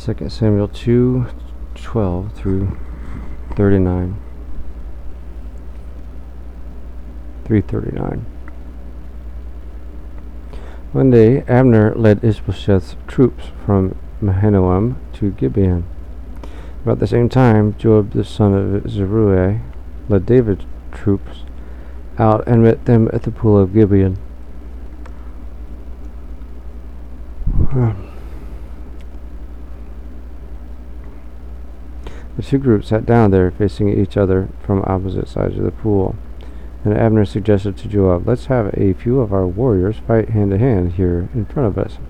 2 Samuel 2:12 through 339. One day Abner led Ishbosheth's troops from Mahanaim to Gibeon. About the same time, Joab the son of Zeruiah led David's troops out and met them at the pool of Gibeon. The two groups sat down there facing each other from opposite sides of the pool, and Abner suggested to Joab, "Let's have a few of our warriors fight hand to hand here in front of us."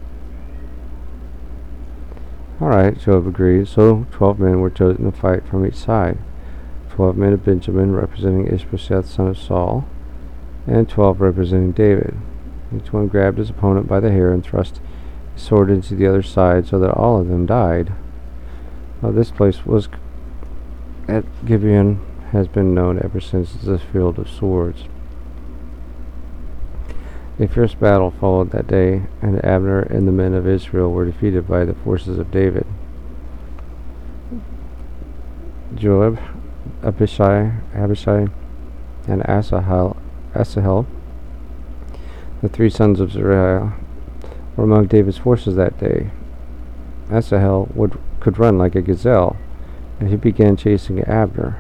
"All right," Joab agreed. So 12 men were chosen to fight from each side. 12 men of Benjamin representing Ishbosheth son of Saul, and 12 representing David. Each one grabbed his opponent by the hair and thrust his sword into the other side so that all of them died. This place was at Gibeon has been known ever since as the field of swords. A fierce battle followed that day, and Abner and the men of Israel were defeated by the forces of David. Joab, Abishai, and Asahel, the three sons of Zeruiah, were among David's forces that day. Asahel could run like a gazelle, and he began chasing Abner.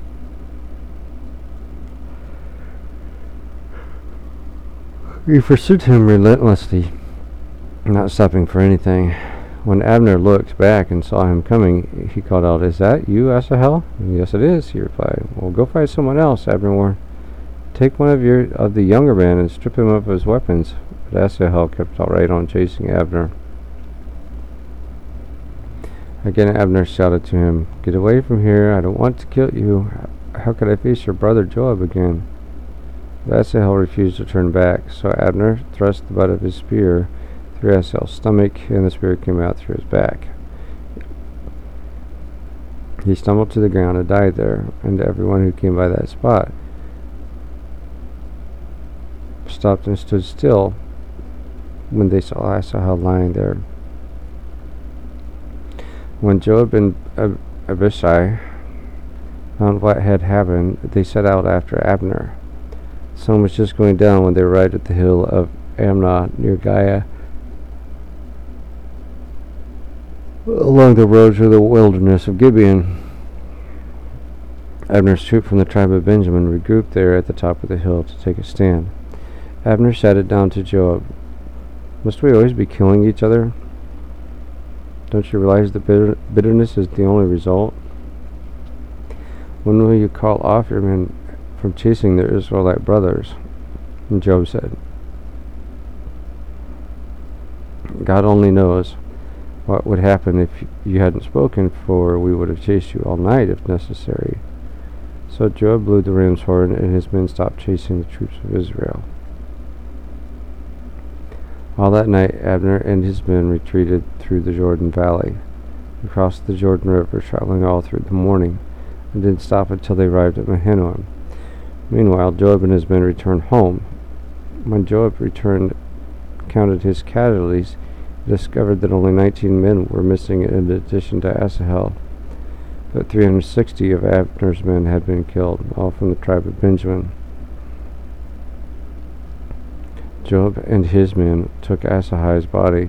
He pursued him relentlessly, not stopping for anything. When Abner looked back and saw him coming, he called out, "Is that you, Asahel?" "Yes, it is," he replied. "Well, go fight someone else," Abner warned. "Take one of the younger men and strip him of his weapons." But Asahel kept all right on chasing Abner. Again Abner shouted to him, "Get away from here, I don't want to kill you. How could I face your brother Joab again?" But Asahel refused to turn back, so Abner thrust the butt of his spear through Asahel's stomach, and the spear came out through his back. He stumbled to the ground and died there, and everyone who came by that spot stopped and stood still when they saw Asahel lying there. When Joab and Abishai found what had happened, they set out after Abner. The sun was just going down when they arrived at the hill of Amnah near Giah, along the road to the wilderness of Gibeon. Abner's troop from the tribe of Benjamin regrouped there at the top of the hill to take a stand. Abner shouted down to Joab, "Must we always be killing each other? Don't you realize that bitterness is the only result? When will you call off your men from chasing their Israelite brothers?" And Joab said, "God only knows what would happen if you hadn't spoken, for we would have chased you all night if necessary." So Joab blew the ram's horn, and his men stopped chasing the troops of Israel. All that night Abner and his men retreated through the Jordan Valley. They crossed the Jordan River, traveling all through the morning, and didn't stop until they arrived at Mahanaim. Meanwhile, Joab and his men returned home. When Joab counted his casualties, he discovered that only 19 men were missing in addition to Asahel. But 360 of Abner's men had been killed, all from the tribe of Benjamin. Joab and his men took Asahel's body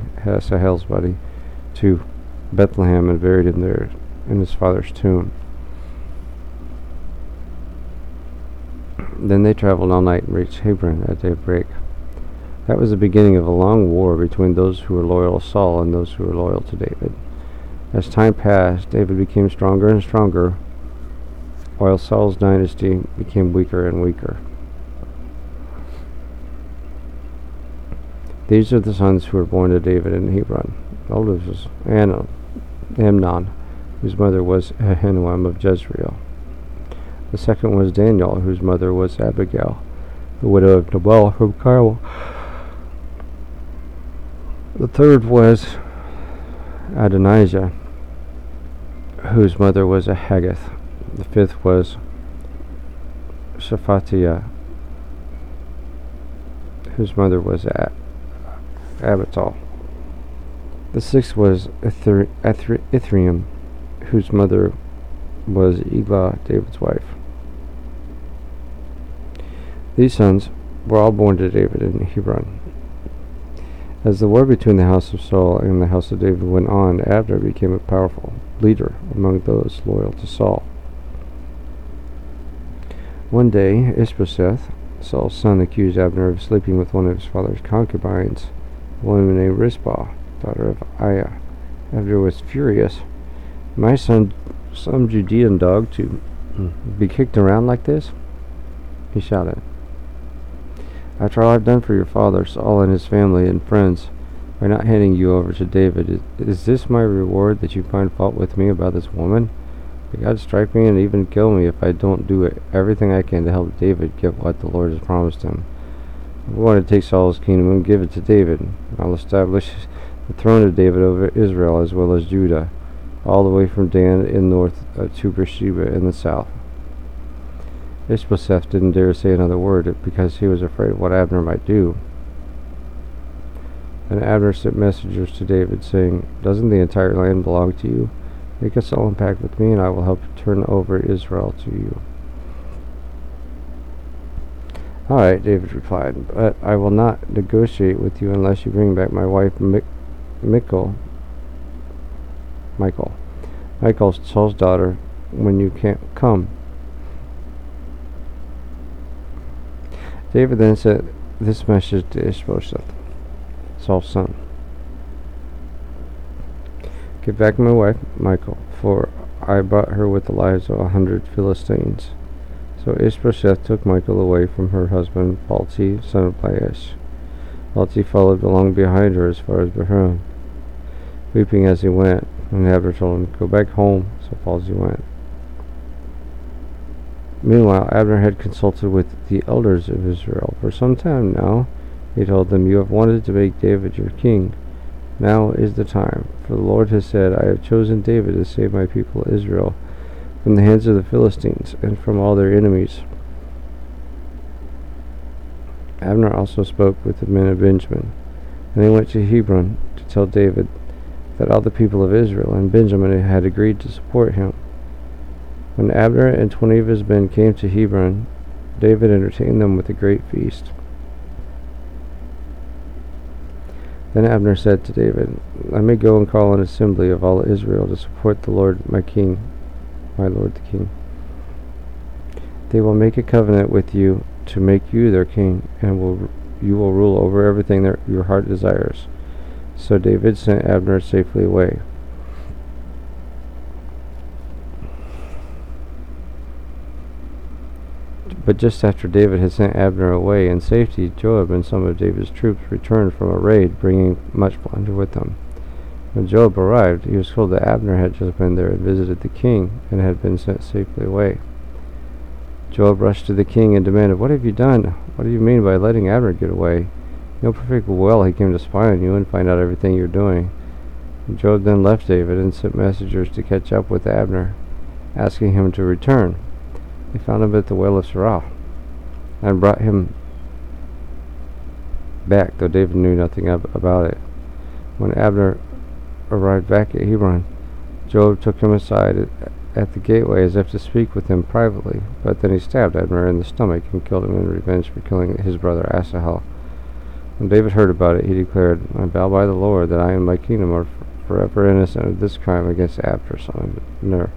to Bethlehem and buried him there in his father's tomb. Then they traveled all night and reached Hebron at daybreak. That was the beginning of a long war between those who were loyal to Saul and those who were loyal to David. As time passed, David became stronger and stronger, while Saul's dynasty became weaker and weaker. These are the sons who were born to David in Hebron. The oldest was Amnon, whose mother was Ahinoam of Jezreel. The second was Daniel, whose mother was Abigail, the widow of Nabal from Carmel. The third was Adonijah, whose mother was Haggith. The fifth was Shephatiah, whose mother was Abital. The sixth was Ithream, whose mother was Eglah, David's wife. These sons were all born to David in Hebron. As the war between the house of Saul and the house of David went on, Abner became a powerful leader among those loyal to Saul. One day, Ishbosheth, Saul's son, accused Abner of sleeping with one of his father's concubines, a woman named Rizpah, daughter of Aiah. Abner was furious. My son, some Judean dog, to be kicked around like this? He shouted. After all I've done for your father, Saul and his family and friends, by not handing you over to David, is this my reward, that you find fault with me about this woman? May God strike me and even kill me if I don't do everything I can to help David get what the Lord has promised him. I'm going to take Saul's kingdom and give it to David. I'll establish the throne of David over Israel as well as Judah, all the way from Dan in north to Beersheba in the south. Ishbosheth didn't dare say another word because he was afraid of what Abner might do. And Abner sent messengers to David, saying, Doesn't the entire land belong to you? Make a solemn pact with me, and I will help turn over Israel to you. All right, David replied, but I will not negotiate with you unless you bring back my wife Michal, Saul's daughter, when you can't come. David then sent this message to Ishbosheth, Saul's son. Give back my wife, Michal, for I bought her with the lives of 100 Philistines. So Ishbosheth took Michal away from her husband, Palti, son of Laish. Palti followed along behind her as far as Behron, weeping as he went, and Abner told him, Go back home. So Palti went. Meanwhile, Abner had consulted with the elders of Israel for some time now. He told them, You have wanted to make David your king. Now is the time, for the Lord has said, I have chosen David to save my people Israel from the hands of the Philistines and from all their enemies. Abner also spoke with the men of Benjamin, and they went to Hebron to tell David that all the people of Israel and Benjamin had agreed to support him. When Abner and 20 of his men came to Hebron, David entertained them with a great feast. Then Abner said to David, Let me go and call an assembly of all Israel to support the Lord my lord the king. They will make a covenant with you to make you their king, and you will rule over everything that your heart desires. So David sent Abner safely away. But just after David had sent Abner away in safety, Joab and some of David's troops returned from a raid, bringing much plunder with them. When Joab arrived, he was told that Abner had just been there and visited the king, and had been sent safely away. Joab rushed to the king and demanded, What have you done? What do you mean by letting Abner get away? You know perfectly well he came to spy on you and find out everything you're doing. And Joab then left David and sent messengers to catch up with Abner, asking him to return. They found him at the well of Sirah, and brought him back, though David knew nothing about it. When Abner arrived back at Hebron, Joab took him aside at the gateway as if to speak with him privately, but then he stabbed Abner in the stomach and killed him in revenge for killing his brother Asahel. When David heard about it, he declared, I vow by the Lord that I and my kingdom are forever innocent of this crime against Abner, son of Ner.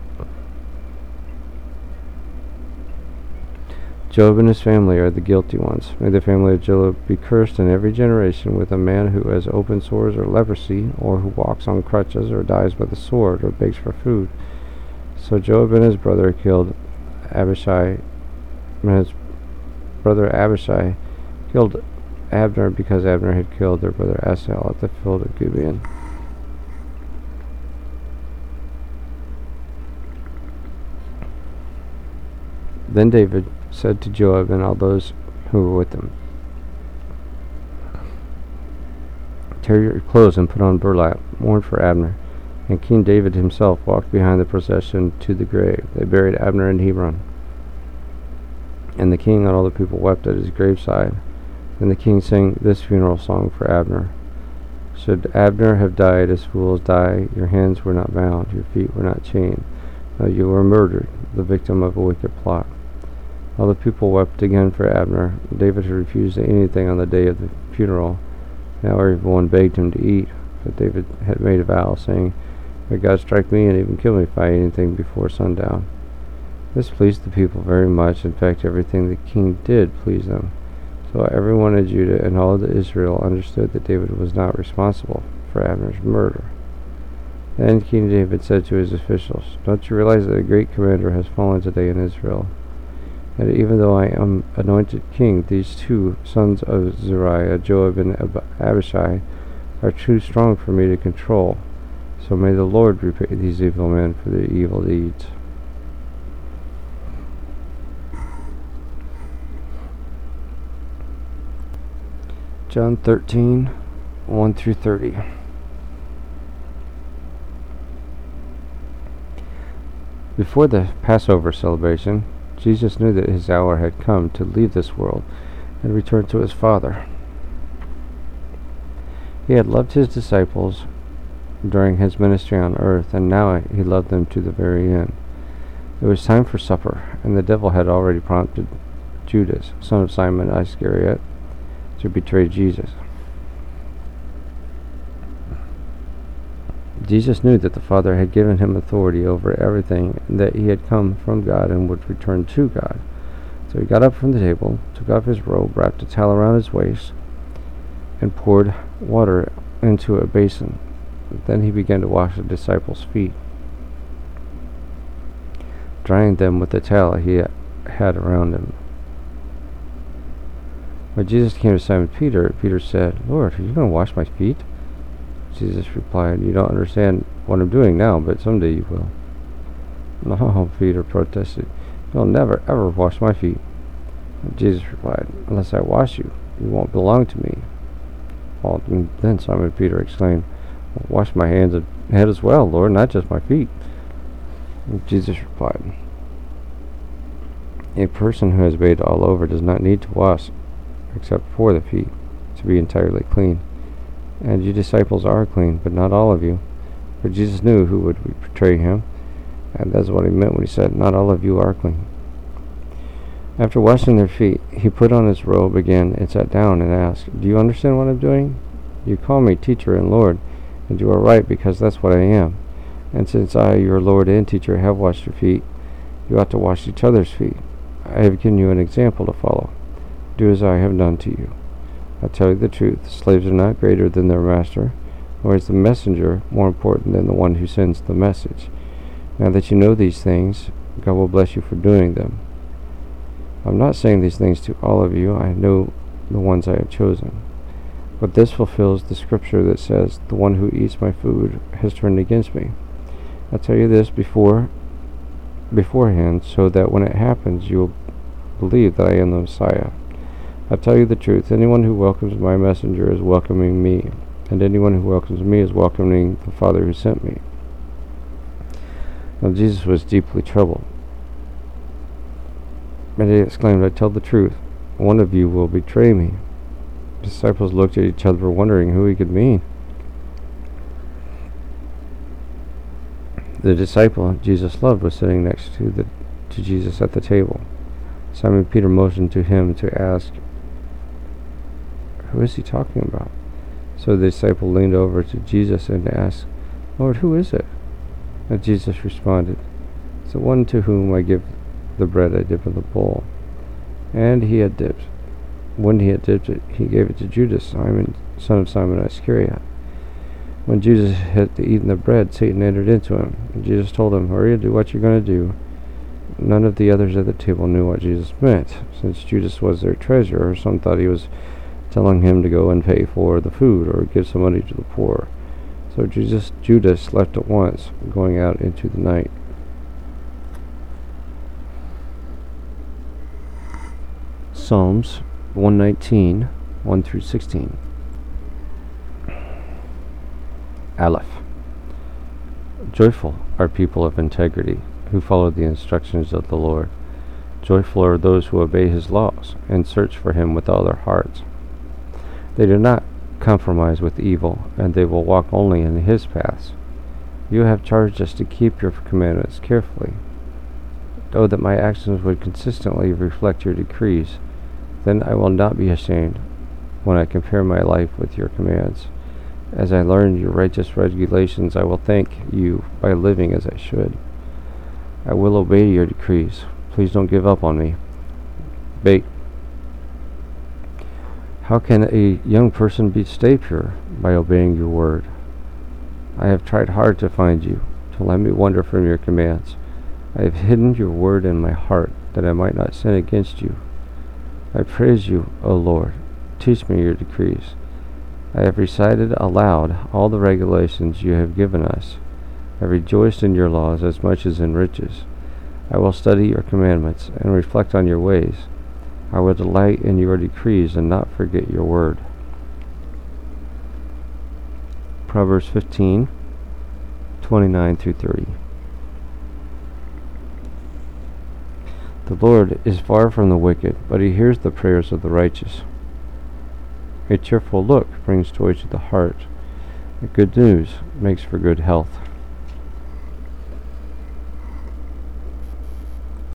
Joab and his family are the guilty ones. May the family of Joab be cursed in every generation with a man who has open sores or leprosy, or who walks on crutches, or dies by the sword, or begs for food. So Joab and his brother killed Abishai, and his brother Abishai killed Abner because Abner had killed their brother Asahel at the field of Gibeon. Then David said to Joab and all those who were with him, Tear your clothes and put on burlap, mourn for Abner. And King David himself walked behind the procession to the grave. They buried Abner in Hebron. And the king and all the people wept at his graveside. Then the king sang this funeral song for Abner. Should Abner have died as fools die, your hands were not bound, your feet were not chained. No, you were murdered, the victim of a wicked plot. All the people wept again for Abner. David had refused anything on the day of the funeral. Now everyone begged him to eat, but David had made a vow, saying, "May God strike me and even kill me if I eat anything before sundown." This pleased the people very much. In fact, everything the king did pleased them. So everyone in Judah and all of Israel understood that David was not responsible for Abner's murder. Then King David said to his officials, "Don't you realize that a great commander has fallen today in Israel? And even though I am anointed king, these two sons of Zeruiah, Joab and Abishai, are too strong for me to control. So may the Lord repay these evil men for their evil deeds." John 13, 1 through 30. Before the Passover celebration, Jesus knew that his hour had come to leave this world and return to his Father. He had loved his disciples during his ministry on earth, and now he loved them to the very end. It was time for supper, and the devil had already prompted Judas, son of Simon Iscariot, to betray Jesus. Jesus knew that the Father had given him authority over everything, and that he had come from God and would return to God. So he got up from the table, took off his robe, wrapped a towel around his waist, and poured water into a basin. Then he began to wash the disciples' feet, drying them with the towel he had around him. When Jesus came to Simon Peter, Peter said, "Lord, are you going to wash my feet?" Jesus replied, "You don't understand what I'm doing now, but someday you will." "No," Peter protested. "You'll never, ever wash my feet." And Jesus replied, "Unless I wash you, you won't belong to me." Well, then Simon Peter exclaimed, "Wash my hands and head as well, Lord, not just my feet." And Jesus replied, "A person who has bathed all over does not need to wash except for the feet, to be entirely clean. And you disciples are clean, but not all of you." For Jesus knew who would betray him, and that's what he meant when he said, "Not all of you are clean." After washing their feet, he put on his robe again and sat down and asked, "Do you understand what I'm doing? You call me teacher and Lord, and you are right, because that's what I am. And since I, your Lord and teacher, have washed your feet, you ought to wash each other's feet. I have given you an example to follow. Do as I have done to you. I tell you the truth, slaves are not greater than their master, nor is the messenger more important than the one who sends the message. Now that you know these things, God will bless you for doing them. I'm not saying these things to all of you, I know the ones I have chosen. But this fulfills the scripture that says, 'The one who eats my food has turned against me.' I tell you this beforehand, so that when it happens, you will believe that I am the Messiah. I tell you the truth, anyone who welcomes my messenger is welcoming me, and anyone who welcomes me is welcoming the Father who sent me." Now Jesus was deeply troubled, and he exclaimed, "I tell the truth, one of you will betray me." The disciples looked at each other, wondering who he could mean. The disciple Jesus loved was sitting next to Jesus at the table. Simon Peter motioned to him to ask, "Who is he talking about?" So the disciple leaned over to Jesus and asked, "Lord, who is it?" And Jesus responded, "It's the one to whom I give the bread I dip in the bowl." And he had dipped. When he had dipped it, he gave it to Judas, son of Simon Iscariot. When Judas had eaten the bread, Satan entered into him. And Jesus told him, "Hurry, do what you're going to do." None of the others at the table knew what Jesus meant. Since Judas was their treasurer, some thought he was telling him to go and pay for the food or give some money to the poor. So Judas left at once, going out into the night. Psalms 119, 1 through 16. Aleph. Joyful are people of integrity, who follow the instructions of the Lord. Joyful are those who obey his laws, and search for him with all their hearts. They do not compromise with evil, and they will walk only in his paths. You have charged us to keep your commandments carefully. Oh, that my actions would consistently reflect your decrees. Then I will not be ashamed when I compare my life with your commands. As I learn your righteous regulations, I will thank you by living as I should. I will obey your decrees. Please don't give up on me. Bait. How can a young person stay pure? By obeying your word. I have tried hard to find you, to let me wander from your commands. I have hidden your word in my heart, that I might not sin against you. I praise you, O Lord. Teach me your decrees. I have recited aloud all the regulations you have given us. I rejoiced in your laws as much as in riches. I will study your commandments and reflect on your ways. I will delight in your decrees and not forget your word. Proverbs 15:29 through 30. The Lord is far from the wicked, but he hears the prayers of the righteous. A cheerful look brings joy to the heart. Good news makes for good health.